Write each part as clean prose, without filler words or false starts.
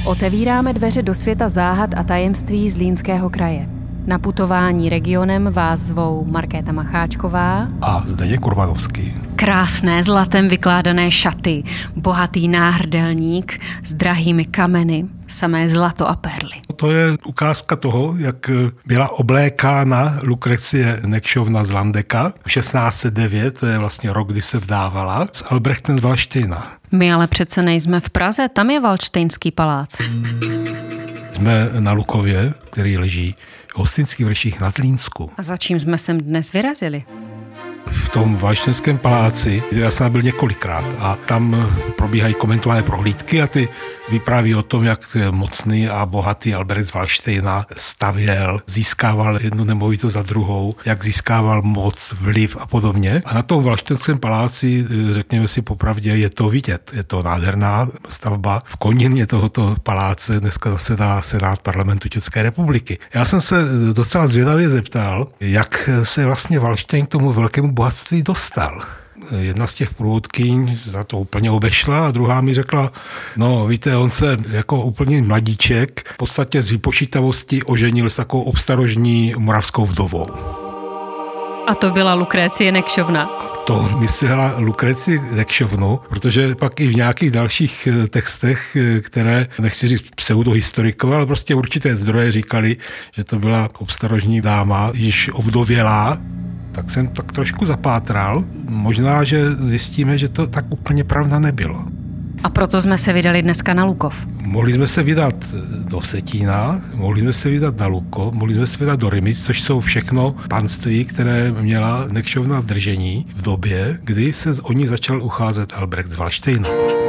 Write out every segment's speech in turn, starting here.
Otevíráme dveře do světa záhad a tajemství Zlínského kraje. Na putování regionem vás zvou Markéta Macháčková a Zdeněk Urbanovský. Krásné zlatem vykládané šaty, bohatý náhrdelník s drahými kameny, samé zlato a perly. To je ukázka toho, jak byla oblékána Lukrecie Nekšovna z Landeka. 1609, to je vlastně rok, kdy se vdávala, s Albrechtem z Valdštejna. My ale přece nejsme v Praze, tam je Valdštejnský palác. Jsme na Lukově, který leží v Hostinských vrších na Zlínsku. A za čím jsme sem dnes vyrazili? V tom Valdštejnském paláci já jsem byl několikrát a tam probíhají komentované prohlídky a ty vypráví o tom, jak mocný a bohatý Albrecht z Valdštejna stavěl, získával jednu nemovitost za druhou, jak získával moc, vliv a podobně. A na tom Valdštejnském paláci, řekněme si popravdě, je to vidět. Je to nádherná stavba. V konině tohoto paláce dneska zasedá Senát Parlamentu České republiky. Já jsem se docela zvědavě zeptal, jak se vlastně Valdštejn k tomu velkému bohatství dostal. Jedna z těch průvodkyň za to úplně obešla a druhá mi řekla, no víte, on se jako úplně mladíček v podstatě z vypočítavosti oženil s takovou obstarožní moravskou vdovou. A to byla Lukrecie Nekšovna. To myslela Lukreci Nekšovnu, protože pak i v nějakých dalších textech, které, nechci říct pseudohistorikové, ale prostě určité zdroje říkali, že to byla obstarožní dáma, již ovdovělá. Tak jsem tak trošku zapátral. Možná, že zjistíme, že to tak úplně pravda nebylo. A proto jsme se vydali dneska na Lukov. Mohli jsme se vydat do Vsetína, mohli jsme se vydat na Lukov, mohli jsme se vydat do Rymic, což jsou všechno panství, které měla Nekšovna v držení v době, kdy se o ní začal ucházet Albrecht z Valdštejna.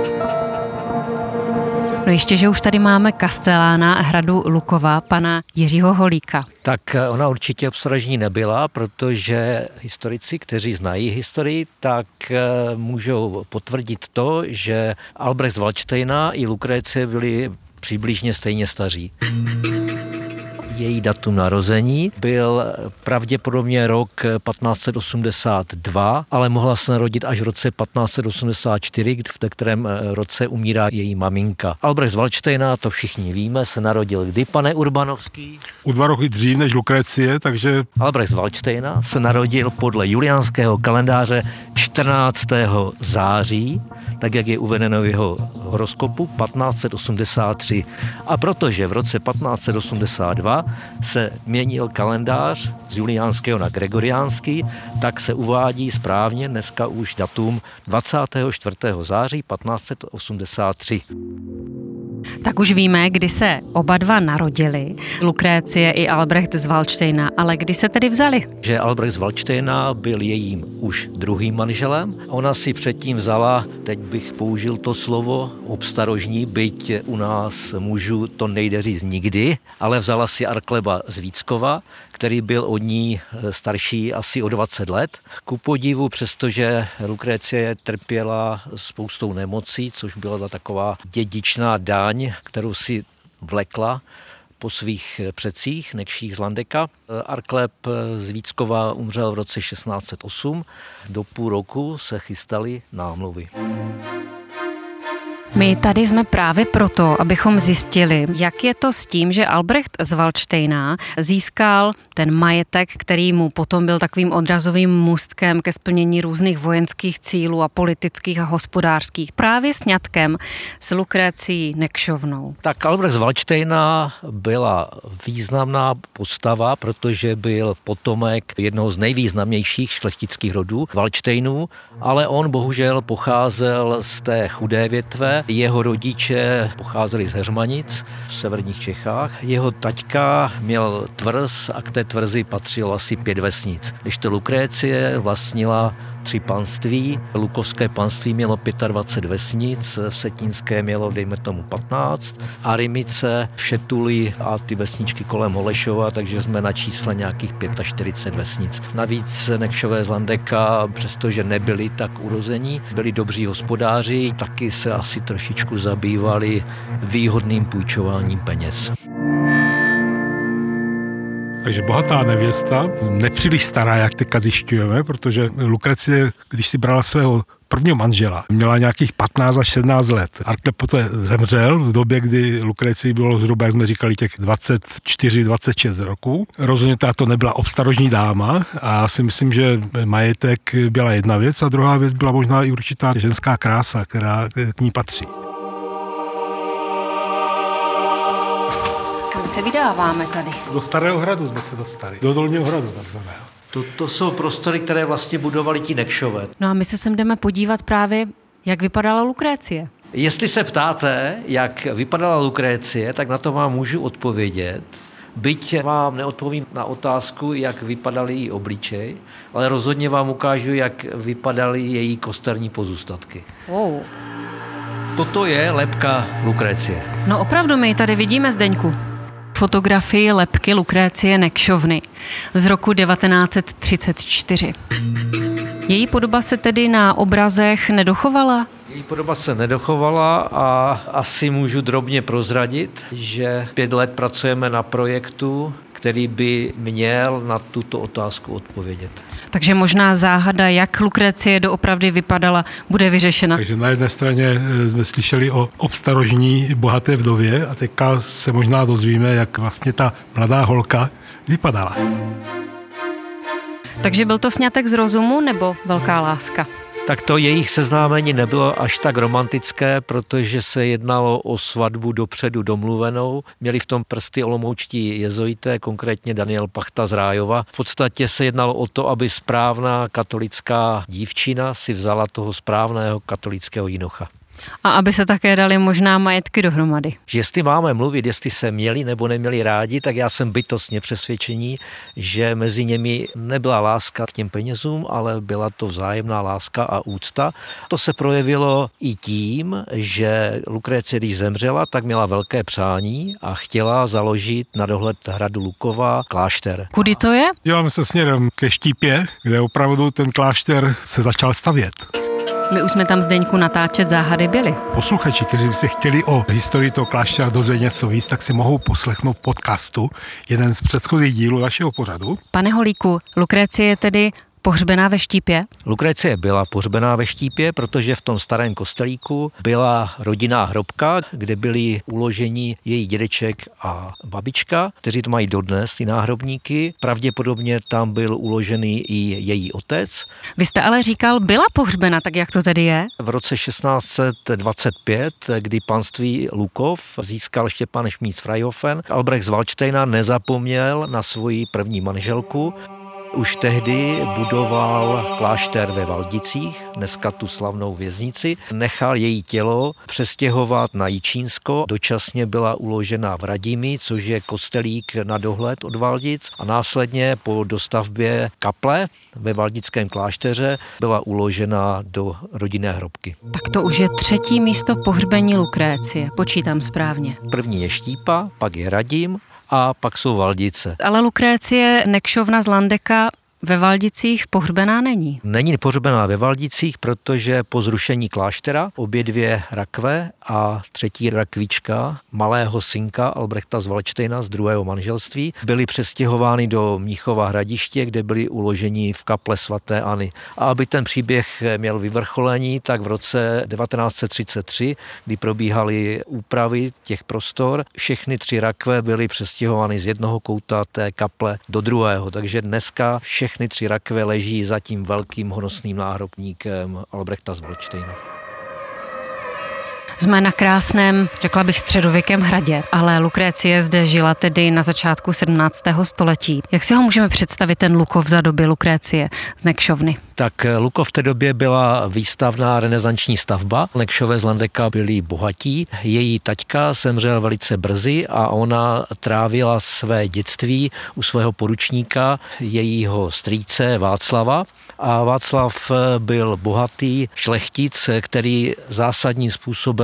No ještě, že už tady máme kastelána hradu Lukova, pana Jiřího Holíka. Tak ona určitě obstarožní nebyla, protože historici, kteří znají historii, tak můžou potvrdit to, že Albrecht z Valdštejna i Lukrecie byli přibližně stejně staří. Její datum narození byl pravděpodobně rok 1582, ale mohla se narodit až v roce 1584, v kterém roce umírá její maminka. Albrecht z Valdštejna, to všichni víme, se narodil kdy, pane Urbanovský? O 2 roky dřív než Lukrecie, takže... Albrecht z Valdštejna se narodil podle juliánského kalendáře 14. září, tak jak je uvedeno v jeho horoskopu 1583. A protože v roce 1582 se měnil kalendář z juliánského na gregoriánský, tak se uvádí správně dneska už datum 24. září 1583. Tak už víme, kdy se oba dva narodili, Lukrecie i Albrecht z Valdštejna, ale kdy se tedy vzali? Že Albrecht z Valdštejna byl jejím už druhým manželem. Ona si předtím vzala, teď bych použil to slovo obstarožní, byť u nás mužů to nejde říct nikdy, ale vzala si Arkleba z Víckova, který byl od ní starší asi o 20 let. Ku podivu, přestože Lukrecie trpěla spoustou nemocí, což byla taková dědičná daň, kterou si vlekla po svých předcích, Nekších z Landeka. Arkleb z Víckova umřel v roce 1608. Do půl roku se chystaly námluvy. My tady jsme právě proto, abychom zjistili, jak je to s tím, že Albrecht z Valdštejna získal ten majetek, který mu potom byl takovým odrazovým můstkem ke splnění různých vojenských cílů a politických a hospodářských, právě sňatkem s Lukrecií Nekšovnou. Tak Albrecht z Valdštejna byla významná postava, protože byl potomek jednoho z nejvýznamnějších šlechtických rodů Valdštejnů, ale on bohužel pocházel z té chudé větve. Jeho rodiče pocházeli z Heřmanic v severních Čechách. Jeho taťka měl tvrz a k té tvrzi patřilo asi 5 vesnic. Když to Lukrecie vlastnila 3 panství. Lukovské panství mělo 25 vesnic, Vsetínské mělo, dejme tomu, 15. A Rymice, Všetuly a ty vesničky kolem Holešova, takže jsme na čísle nějakých 45 vesnic. Navíc Nekšové z Landeka, přestože nebyli tak urození, byli dobří hospodáři, taky se asi trošičku zabývali výhodným půjčováním peněz. Takže bohatá nevěsta, nepříliš stará, jak teďka zjišťujeme, protože Lukrecie, když si brala svého prvního manžela, měla nějakých 15 až 17 let. Arkle poté zemřel v době, kdy Lukrecii bylo zhruba, jak jsme říkali, těch 24-26 roků. Rozhodně to nebyla obstarožní dáma a já si myslím, že majetek byla jedna věc a druhá věc byla možná i určitá ženská krása, která k ní patří. Kam se vydáváme tady? Do Starého hradu jsme se dostali, do Dolního hradu takzvaného. To jsou prostory, které vlastně budovali ti Nekšové. No a my se sem jdeme podívat právě, jak vypadala Lukrécie. Jestli se ptáte, jak vypadala Lukrécie, tak na to vám můžu odpovědět. Byť vám neodpovím na otázku, jak vypadaly její obličej, ale rozhodně vám ukážu, jak vypadaly její kosterní pozůstatky. Wow. Toto je lebka Lukrécie. No opravdu, my ji tady vidíme, Zdeňku. Fotografii lebky Lukrécie Nekšovny z roku 1934. Její podoba se tedy na obrazech nedochovala? Její podoba se nedochovala a asi můžu drobně prozradit, že 5 let pracujeme na projektu, který by měl na tuto otázku odpovědět. Takže možná záhada, jak Lukrécie doopravdy vypadala, bude vyřešena. Takže na jedné straně jsme slyšeli o obstarožní bohaté vdově a teďka se možná dozvíme, jak vlastně ta mladá holka vypadala. Takže byl to sňatek z rozumu nebo velká láska? Tak to jejich seznámení nebylo až tak romantické, protože se jednalo o svatbu dopředu domluvenou. Měli v tom prsty olomoučtí jezuité, konkrétně Daniel Pachta z Rájova. V podstatě se jednalo o to, aby správná katolická dívčina si vzala toho správného katolického jinocha. A aby se také dali možná majetky dohromady. Že jestli máme mluvit, jestli se měli nebo neměli rádi, tak já jsem bytostně přesvědčení, že mezi nimi nebyla láska k těm penězům, ale byla to vzájemná láska a úcta. To se projevilo i tím, že Lukrécie, když zemřela, tak měla velké přání a chtěla založit na dohled hradu Lukova klášter. Kudy to je? Díváme se směrem ke Štípě, kde opravdu ten klášter se začal stavět. My už jsme tam, Zdeňku, natáčet záhady byli. Posluchači, kteří by se chtěli o historii toho kláštera dozvědět něco víc, tak si mohou poslechnout podcastu, jeden z předchozích dílů našeho pořadu. Pane Holíku, Lukrécie je tedy pohřbená ve Štípě? Lukrécie byla pohřbená ve Štípě, protože v tom starém kostelíku byla rodinná hrobka, kde byli uloženi její dědeček a babička, kteří to mají dodnes, ty náhrobníky. Pravděpodobně tam byl uložený i její otec. Vy jste ale říkal, byla pohřbena, tak jak to tedy je? V roce 1625, kdy panství Lukov získal Štěpán Šmíd z Freihofen, Albrecht z Valdštejna nezapomněl na svoji první manželku. Už tehdy budoval klášter ve Valdicích, dneska tu slavnou věznici. Nechal její tělo přestěhovat na Jičínsko. Dočasně byla uložena v Radimi, což je kostelík na dohled od Valdic. A následně po dostavbě kaple ve Valdickém klášteře byla uložena do rodinné hrobky. Tak to už je 3. místo pohřbení Lukrécie, počítám správně. První je Štípa, pak je Radim a pak jsou Valdice. Ale Lukrécie Nekšovna z Landeka ve Valdicích pohřbená není. Není pohřbená ve Valdicích, protože po zrušení kláštera obě 2 rakve a 3. rakvička malého synka Albrechta z Valdštejna z 2. manželství byly přestěhovány do Mnichova Hradiště, kde byly uloženi v kaple svaté Anny. A aby ten příběh měl vyvrcholení, tak v roce 1933, kdy probíhaly úpravy těch prostor, všechny 3 rakve byly přestěhovány z jednoho kouta té kaple do druhého. Takže dneska všechny 3 rakve leží za tím velkým honosným náhrobníkem Albrechta z Valdštejna. Jsme na krásném, řekla bych, středověkém hradě, ale Lukrécie zde žila tedy na začátku 17. století. Jak si ho můžeme představit, ten Lukov za doby Lukrécie z Nekšovny? Tak Lukov v té době byla výstavná renesanční stavba. Nekšové z Landeka byli bohatí. Její taťka zemřel velice brzy a ona trávila své dětství u svého poručníka, jejího strýce Václava. A Václav byl bohatý šlechtic, který zásadním způsobem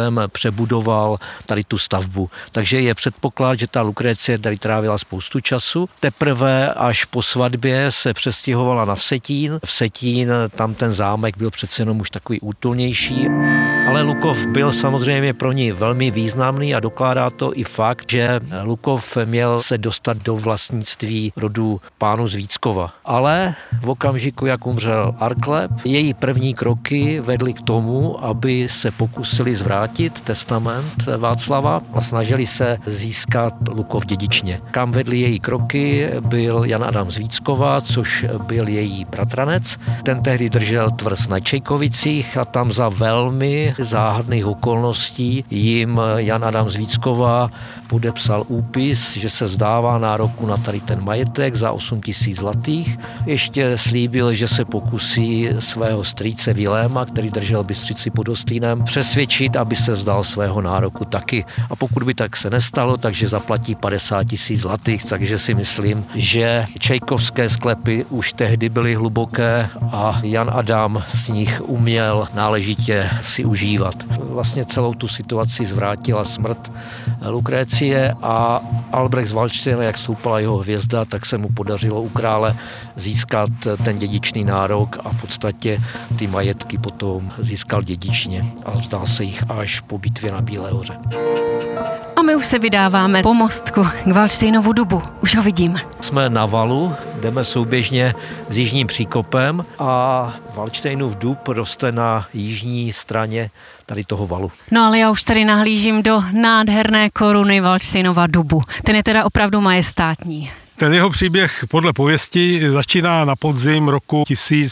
způsobem přebudoval tady tu stavbu. Takže je předpoklad, že ta Lukrécie tady trávila spoustu času. Teprve až po svatbě se přestěhovala na Vsetín. Vsetín, tam ten zámek byl přece jenom už takový útulnější. Ale Lukov byl samozřejmě pro ní velmi významný a dokládá to i fakt, že Lukov měl se dostat do vlastnictví rodu pánů z Víckova. Ale v okamžiku, jak umřel Arkleb, její první kroky vedly k tomu, aby se pokusili zvrátit testament Václava a snažili se získat Lukov dědičně. Kam vedly její kroky, byl Jan Adam z Víckova, což byl její bratranec. Ten tehdy držel tvrz na Čejkovicích a tam za velmi záhadných okolností jim Jan Adam z Víckova podepsal úpis, že se vzdává nároku na tady ten majetek za 8 000 zlatých. Ještě slíbil, že se pokusí svého strýce Viléma, který držel Bystřici pod Hostýnem, přesvědčit, aby se vzdal svého nároku taky. A pokud by tak se nestalo, takže zaplatí 50 000 zlatých, takže si myslím, že čejkovské sklepy už tehdy byly hluboké a Jan Adam z nich uměl náležitě si užívat. Vlastně celou tu situaci zvrátila smrt Lukrécie a Albrecht z Valdštejna, jak stoupala jeho hvězda, tak se mu podařilo u krále získat ten dědičný nárok a v podstatě ty majetky potom získal dědičně a vzdal se jich až po bitvě na Bílé hoře. A my už se vydáváme po mostku k Valdštejnovu dubu. Už ho vidím. Jsme na valu, jdeme souběžně s jižním příkopem a Valdštejnův dub roste na jižní straně tady toho valu. No ale já už tady nahlížím do nádherné koruny Valdštejnova dubu. Ten je teda opravdu majestátní. Ten jeho příběh podle pověsti začíná na podzim roku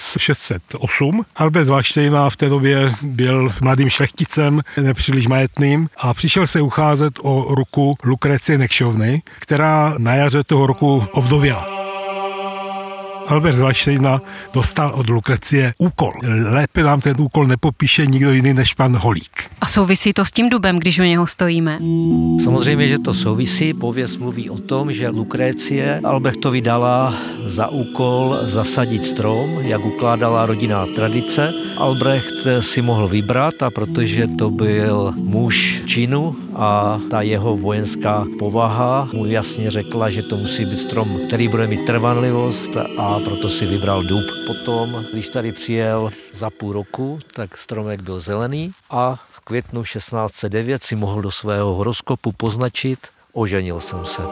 1608. Albrecht z Valdštejna v té době byl mladým šlechticem, nepříliš majetným a přišel se ucházet o ruku Lukrécie Nekšovny, která na jaře toho roku ovdověla. Albrecht z Valdštejna dostal od Lukrécie úkol. Lépe nám ten úkol nepopíše nikdo jiný než pan Holík. A souvisí to s tím dubem, když u něho stojíme? Samozřejmě, že to souvisí. Pověst mluví o tom, že Lukrécie Albrechtovi dala za úkol zasadit strom, jak ukládala rodinná tradice. Albrecht si mohl vybrat a protože to byl muž činu a ta jeho vojenská povaha mu jasně řekla, že to musí být strom, který bude mít trvanlivost a proto si vybral dub. Potom, když tady přijel za půl roku, tak stromek byl zelený a v květnu 1609 si mohl do svého horoskopu poznačit: oženil jsem se.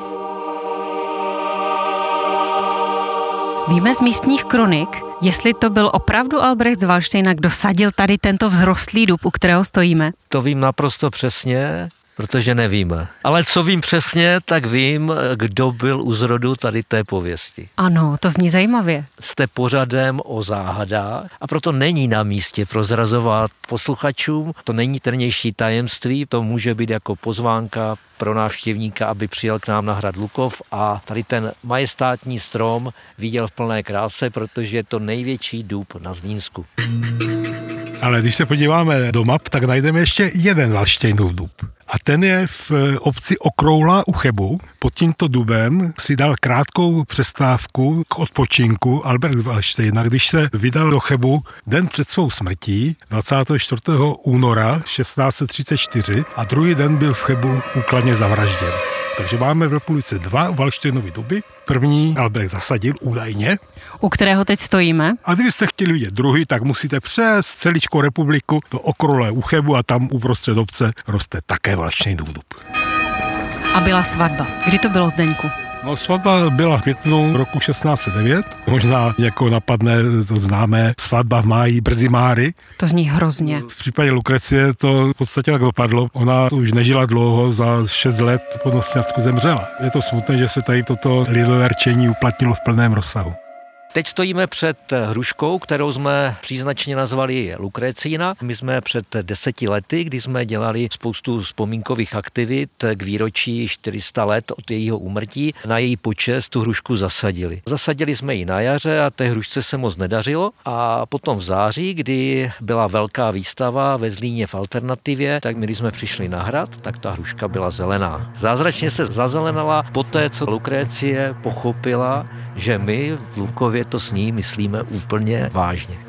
Víme z místních kronik, jestli to byl opravdu Albrecht z Valdštejna, kdo sadil tady tento vzrostlý dub, u kterého stojíme? To vím naprosto přesně, protože nevíme. Ale co vím přesně, tak vím, kdo byl u zrodu tady té pověsti. Ano, to zní zajímavě. Jste pořadem o záhadách a proto není na místě prozrazovat posluchačům. To není tajnější tajemství, to může být jako pozvánka pro návštěvníka, aby přijel k nám na hrad Lukov a tady ten majestátní strom viděl v plné kráse, protože je to největší dub na Zlínsku. Ale když se podíváme do map, tak najdeme ještě jeden Valdštejnův dub. A ten je v obci Okroula u Chebu. Pod tímto dubem si dal krátkou přestávku k odpočinku Albrecht Valdštejna, když se vydal do Chebu den před svou smrtí 24. února 1634 a druhý den byl v Chebu úkladně zavražděn. Takže máme v republice 2 Valdštejnovy duby. První Albrecht zasadil údajně. U kterého teď stojíme. A kdybyste chtěli vidět druhý, tak musíte přes celíčkou republiku do Okrole u Chebu a tam uprostřed obce roste také Valdštejnův dub. A byla svatba. Kdy to bylo, Zdeňku? No, svatba byla v květnu roku 1609. Možná jako napadne to známé svatba v máji brzy máry. To zní hrozně. V případě Lukrécie to v podstatě tak dopadlo. Ona už nežila dlouho, za 6 let po nosňatku zemřela. Je to smutné, že se tady toto lidové rčení uplatnilo v plném rozsahu. Teď stojíme před hruškou, kterou jsme příznačně nazvali Lukrécína. My jsme před 10 lety, kdy jsme dělali spoustu vzpomínkových aktivit k výročí 400 let od jejího úmrtí, na její počest tu hrušku zasadili. Zasadili jsme ji na jaře a té hrušce se moc nedařilo a potom v září, kdy byla velká výstava ve Zlíně v Alternativě, tak my, když jsme přišli na hrad, tak ta hruška byla zelená. Zázračně se zazelenala poté, co Lukrécie pochopila, že my v Lukově to s ní myslíme úplně vážně.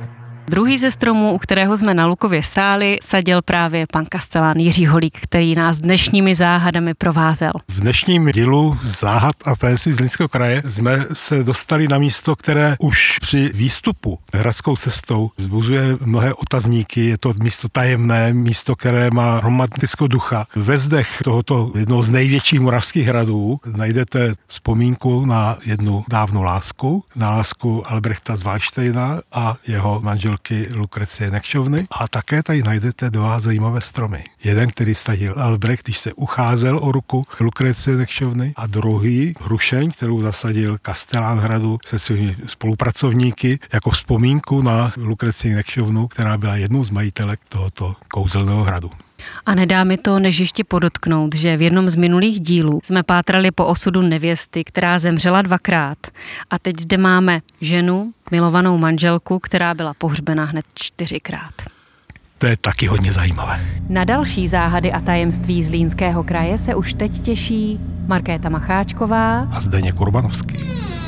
Druhý ze stromů, u kterého jsme na Lukově sáli, sadil právě pan kastelán Jiří Holík, který nás dnešními záhadami provázel. V dnešním dílu Záhad a tajemství Zlínského kraje jsme se dostali na místo, které už při výstupu hradskou cestou vzbuzuje mnohé otazníky. Je to místo tajemné, místo, které má romantického ducha. Ve zdech tohoto jednoho z největších moravských hradů najdete vzpomínku na jednu dávnou lásku, na lásku Albrechta z Valdštejna a jeho manželky Lukrecie Nekšovny. A také tady najdete dva zajímavé stromy. Jeden, který sadil Albrecht, když se ucházel o ruku Lukrecie Nekšovny, a druhý hrušeň, kterou zasadil kastelán hradu se svými spolupracovníky jako vzpomínku na Lukrecii Nekšovnu, která byla jednou z majitelek tohoto kouzelného hradu. A nedá mi to, než ještě podotknout, že v jednom z minulých dílů jsme pátrali po osudu nevěsty, která zemřela 2krát. A teď zde máme ženu, milovanou manželku, která byla pohřbena hned 4krát. To je taky hodně zajímavé. Na další záhady a tajemství Zlínského kraje se už teď těší Markéta Macháčková A Zdeněk Urbanovský.